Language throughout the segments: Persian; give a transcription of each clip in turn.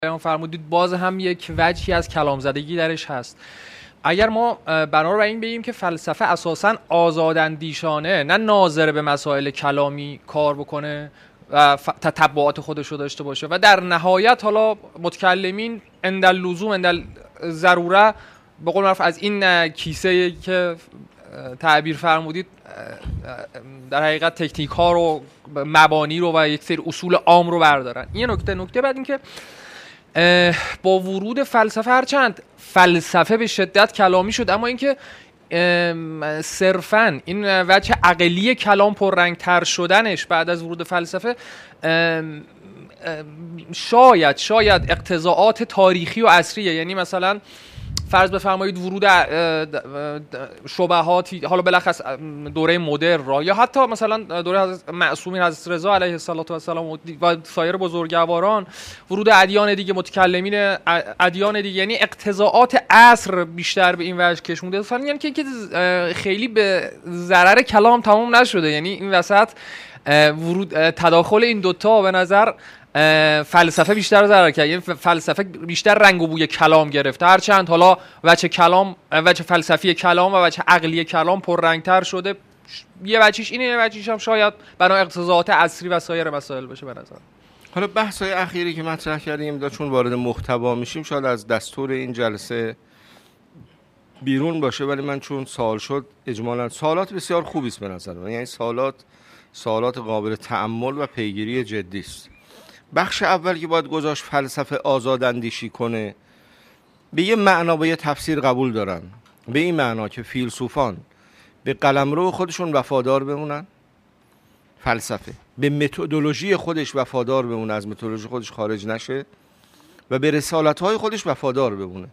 بیان فرمودید باز هم یک وجهی از کلام زدگی درش هست. اگر ما بنا بر این بگیم که فلسفه اساساً آزاداندیشانه، نه ناظر به مسائل کلامی کار بکنه و تتبعات خودش رو داشته باشه و در نهایت حالا متکلمین عند اللزوم عند ضروره به قول معروف از این کیسه که تعبیر فرمودید در حقیقت تکنیک ها رو، مبانی رو و یک سری اصول عام رو بردارن. این نکته بعد این که با ورود فلسفه، هرچند فلسفه به شدت کلامی شد، اما اینکه صرفاً این وجه عقلی کلام پررنگ‌تر شدنش بعد از ورود فلسفه شاید اقتضاعات تاریخی و عصریه. یعنی مثلا فرض بفرمایید ورود شبهاتی، حالا بلخص دوره مدرن را، یا حتی مثلا دوره حضرت معصومین حضرت رضا علیه السلام و سایر بزرگواران، ورود ادیان دیگه، متکلمین ادیان دیگه، یعنی اقتضاعات عصر بیشتر به این وجه کشونده. یعنی که خیلی به ضرر کلام تمام نشده. یعنی این وسط ورود تداخل این دوتا به نظر فلسفه بیشتر ضرر کرد. یعنی فلسفه بیشتر رنگ و بوی کلام گرفته، هرچند حالا وجه فلسفی کلام و وجه عقلی کلام پررنگتر شده. یه وجهش اینه، یه وجهش هم شاید بنا اقتضاعات عصری و سایر مسائل باشه به نظر. حالا بحث‌های اخیری که مطرح کردیم چون وارد محتوا میشیم شاید از دستور این جلسه بیرون باشه، ولی من چون سوال شد اجمالاً سوالات بسیار خوبی است به نظر من. یعنی سوالات قابل تأمل و پیگیری جدی است. بخش اول که باید گذاشت فلسفه آزاداندیشی کنه، به یه معنا و یه تفسیر قبول دارن، به این معنا که فیلسوفان به قلمرو خودشون وفادار بمونن، فلسفه به متدولوژی خودش وفادار بمونه، از متدولوژی خودش خارج نشه و به رسالت‌های خودش وفادار بمونه.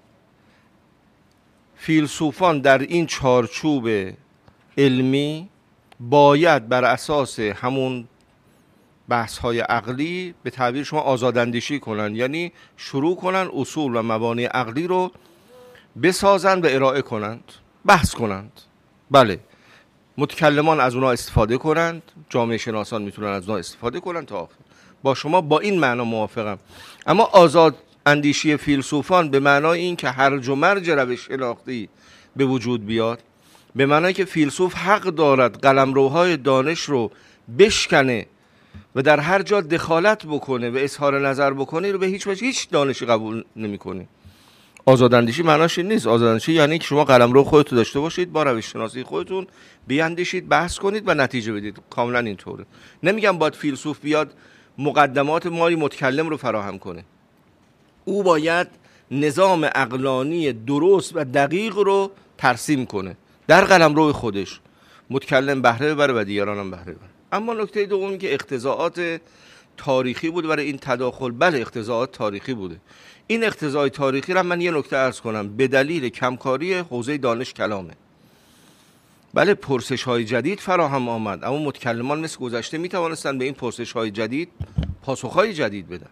فیلسوفان در این چارچوب علمی باید بر اساس همون بحث‌های عقلی به تعبیر شما آزاداندیشی کنن، یعنی شروع کنن اصول و مبانی عقلی رو بسازن و ارائه کنند، بحث کنند. بله، متکلمان از اونها استفاده کنند، جامعه شناسان میتونن از اونها استفاده کنند تا آخر. با شما با این معنا موافقم. اما آزاداندیشی فیلسوفان به معنای این که هرج و مرج روش شناختی به وجود بیاد، به معنای که فیلسوف حق دارد قلمروهای دانش رو بشکنه و در هر جا دخالت بکنه و اظهار نظر بکنه، رو به هیچ وجه هیچ دانشی قبول نمی‌کنه. آزاداندیشی معناش این نیست. آزاداندیشی یعنی که شما قلمرو خودتون داشته باشید، با روش شناسی خودتون بیاندیشید، بحث کنید و نتیجه بدید. کاملا اینطوره. نمیگم باید فیلسوف بیاد مقدمات مالی متکلم رو فراهم کنه. او باید نظام عقلانی درست و دقیق رو ترسیم کنه در قلمرو خودش، متکلم بهره ببره و دیگران هم بهره ببره. اما نکته دوم که اقتضاعات تاریخی بود برای این تداخل. بله، اقتضاعات تاریخی بوده. این اقتضای تاریخی را من یه نکته عرض کنم، به دلیل کمکاری حوزه دانش کلامه. بله، پرسش های جدید فراهم آمد، اما متکلمان مثل گذشته می توانستن به این پرسش های جدید پاسخ های جدید بدن.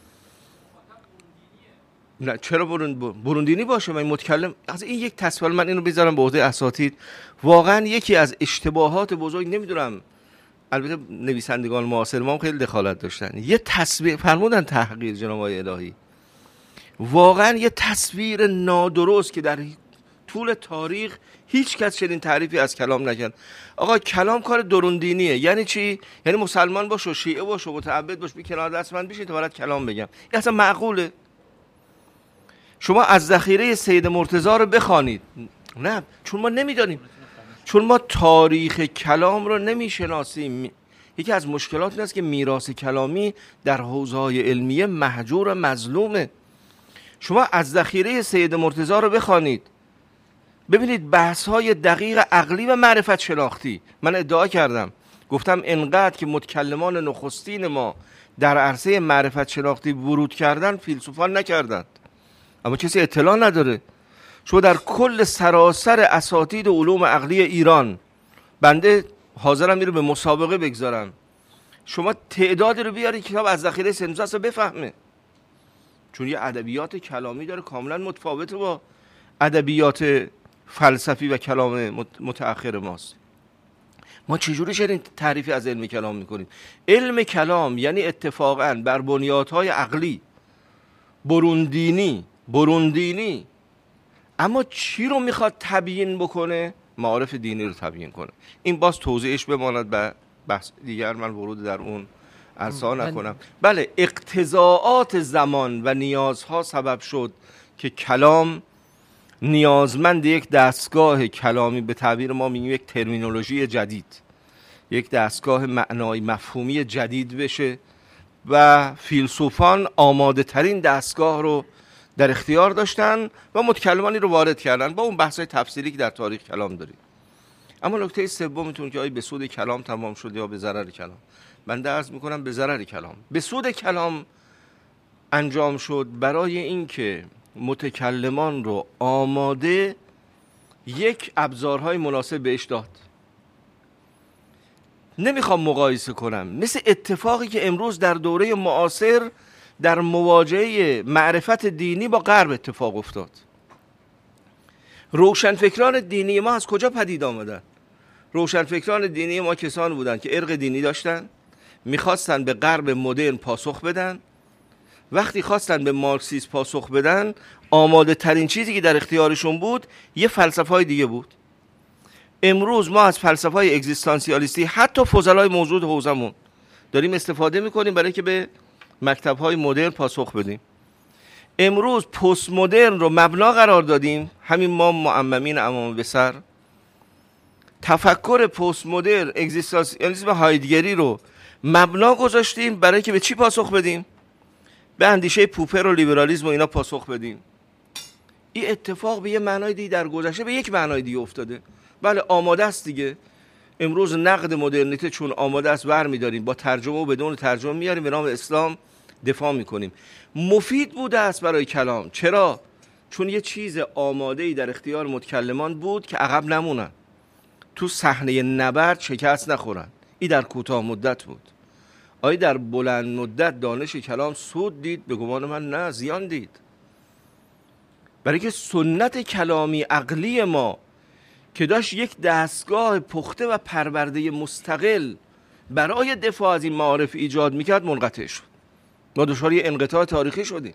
نه، چرا بروندینی باشه؟ من متکلم از این یک تصویر، من اینو بذارم به عهده اساتید. واقعا یکی از اشتباهات بزرگ، نمیدونم، البته نویسندگان معاصر ما هم خیلی دخالت داشتن، یه تصویر فرمودن تحقیر جناب آقای الهی، واقعا یه تصویر نادرست که در طول تاریخ هیچ کس چنین تعریفی از کلام نکرد. آقا کلام کار دروندینیه. یعنی چی؟ یعنی مسلمان باش و شیعه باش و متعبد باش، بی کنار دست من بشین تا برات کلام بگم. این اصلا معقوله؟ شما از ذخیره سید مرتضی رو بخوانید. نه، چون ما نمیدانیم، چون ما تاریخ کلام رو نمیشناسیم. یکی از مشکلات این است که میراث کلامی در حوزه‌های علمیه مهجور و مظلومه. شما از ذخیره سید مرتضی رو بخوانید، ببینید بحث‌های دقیق عقلی و معرفت شناختی. من ادعا کردم، گفتم انقدر که متکلمان نخستین ما در عرصه معرفت شناختی ورود کردن، فیلسوفان نکردند، اما کسی اطلاع نداره. شما در کل سراسر اساتید علوم عقلی ایران، بنده حاضرم میره به مسابقه بگذارم، شما تعداد رو بیاری کتاب از ذخیره سنوسس رو بفهمه، چون یه ادبیات کلامی داره کاملا متفاوته با ادبیات فلسفی و کلام متأخر ماست. ما چجوری چنین تعریفی از علم کلام میکنیم؟ علم کلام یعنی اتفاقا بر بنیادهای عقلی بروندینی، اما چی رو میخواد تبیین بکنه؟ معارف دینی رو تبیین کنه. این باز توضیحش بماند به بحث دیگر، من ورود در اون عرصه نکنم. بله، اقتضاعات زمان و نیازها سبب شد که کلام نیازمند یک دستگاه کلامی، به تعبیر ما میگیم یک ترمینولوژی جدید، یک دستگاه معنایی مفهومی جدید بشه و فیلسوفان آماده ترین دستگاه رو در اختیار داشتن و متکلمانی رو وارد کردن با اون بحث‌های تفسیری که در تاریخ کلام داریم. اما نکته سومتون که آیا به سود کلام تمام شد یا به ضرر کلام؟ من عرض میکنم به ضرر کلام. به سود کلام انجام شد برای اینکه متکلمان رو آماده یک ابزارهای مناسب بهش داد. نمیخوام مقایسه کنم، مثل اتفاقی که امروز در دوره معاصر در مواجهه معرفت دینی با غرب اتفاق افتاد. روشنفکران دینی ما از کجا پدید آمدن؟ روشنفکران دینی ما کسان بودن که ارق دینی داشتن، میخواستن به غرب مدرن پاسخ بدن. وقتی خواستن به مارکسیسم پاسخ بدن، آماده ترین چیزی که در اختیارشون بود یه فلسفه های دیگه بود. امروز ما از فلسفه های اگزیستانسیالیستی حتی فضلای موجود حوزمون داریم استفاده میکنیم برای که به مکتب های مدرن پاسخ بدیم. امروز پست مدرن رو مبنا قرار دادیم، همین ما معممین امام به سر تفکر پست مدرن اگزیستانسیالیسم هایدگری رو مبنا گذاشتیم برای که به چی پاسخ بدیم؟ به اندیشه پوپر و لیبرالیسم و اینا پاسخ بدیم. این اتفاق به یه معنای دیگه در گذشته به یک معنای دیگه افتاده. بله آماده است دیگه. امروز نقد مدرنیته چون آماده است برمی‌داریم، با ترجمه و بدون ترجمه میاریم، به نام اسلام دفاع میکنیم. مفید بوده است برای کلام. چرا؟ چون یه چیز آماده‌ای در اختیار متکلمان بود که عقب نمونن، تو صحنه نبرد شکست نخورن. این در کوتاه مدت بود. آیا در بلند مدت دانش کلام سود دید؟ به گمان من نه، زیان دید. برای که سنت کلامی عقلی ما که داشت یک دستگاه پخته و پرورده مستقل برای دفاع از این معارف ایجاد میکرد منقطع شد. ما دچار یه انقطاع تاریخی شدیم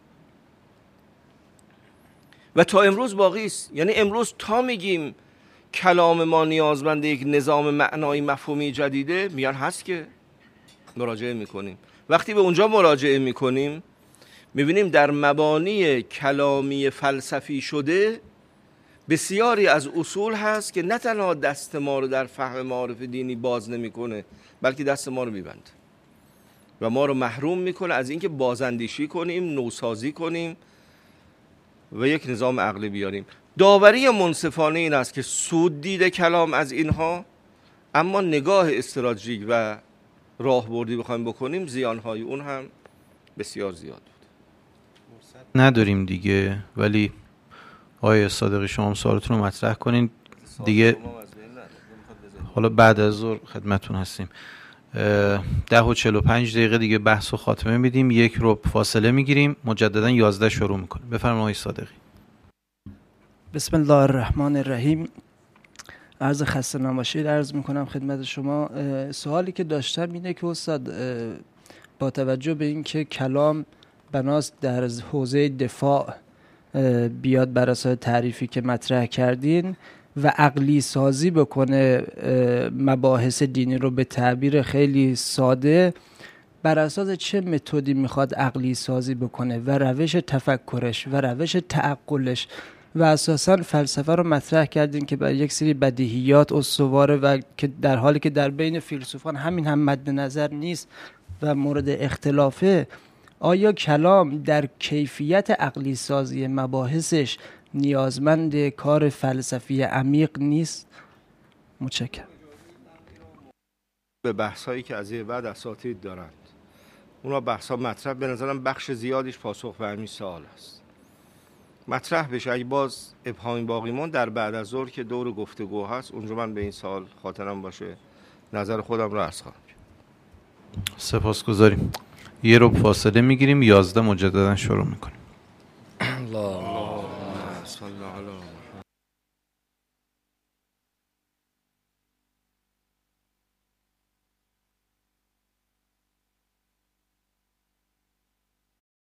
و تا امروز باقی است. یعنی امروز تا میگیم کلام ما نیازمند یک نظام معنایی مفهومی جدیده، میان هست که مراجعه میکنیم. وقتی به اونجا مراجعه میکنیم میبینیم در مبانی کلامی فلسفی شده بسیاری از اصول هست که نه تنها دست ما رو در فهم معارف دینی باز نمیکنه، بلکه دست ما رو میبنده و ما رو محروم میکنه از اینکه بازاندیشی کنیم، نوسازی کنیم و یک نظام عقلی بیاریم. داوری منصفانه این است که سود دیده کلام از اینها، اما نگاه استراتژیک و راهبردی بخوایم بکنیم زیانهای اون هم بسیار زیاد بود. نداریم دیگه، ولی آقای صادقی شما هم سوالتون رو مطرح کنین دیگه. حالا بعد از ظهر خدمتون هستیم. 10:45 دیگه بحث و خاتمه میدیم، 1 ربع فاصله میگیریم، مجددا 11 شروع میکنیم. بفرمایید آقای صادقی. بسم الله الرحمن الرحیم. عرض خسته نباشید عرض میکنم خدمت شما. سوالی که داشتم اینه که استاد با توجه به اینکه کلام بناست در حوزه دفاع بیاد بر اساس تعریفی که مطرح کردین و عقلی سازی بکنه مباحث دینی رو، به تعبیر خیلی ساده بر اساس چه متدی میخواد عقلی سازی بکنه و روش تفکرش و روش تعقلش و اساساً فلسفه رو مطرح کردین که بر یک سری بدیهیات استواره و که در حالی که در بین فیلسوفان همین هم مد نظر نیست و مورد اختلافه. آیا کلام در کیفیت عقلی سازی مباحثش نیازمند کار فلسفی عمیق نیست؟ متشکرم. به بحثایی که از این بعد اساتید دارند اونا بحثا مطرح، به نظرم بخش زیادیش پاسخ به همین سوال است. مطرح بشه. اگه باز ابهامی باقی مون در بعد از ظهر که دور گفتگو هست، اونجا من به این سوال خاطرم باشه نظر خودم رو عرض خواهم کرد. سپاسگزاریم. 1 ربع فاصله میگیریم، 11 مجددا شروع میکنیم. الله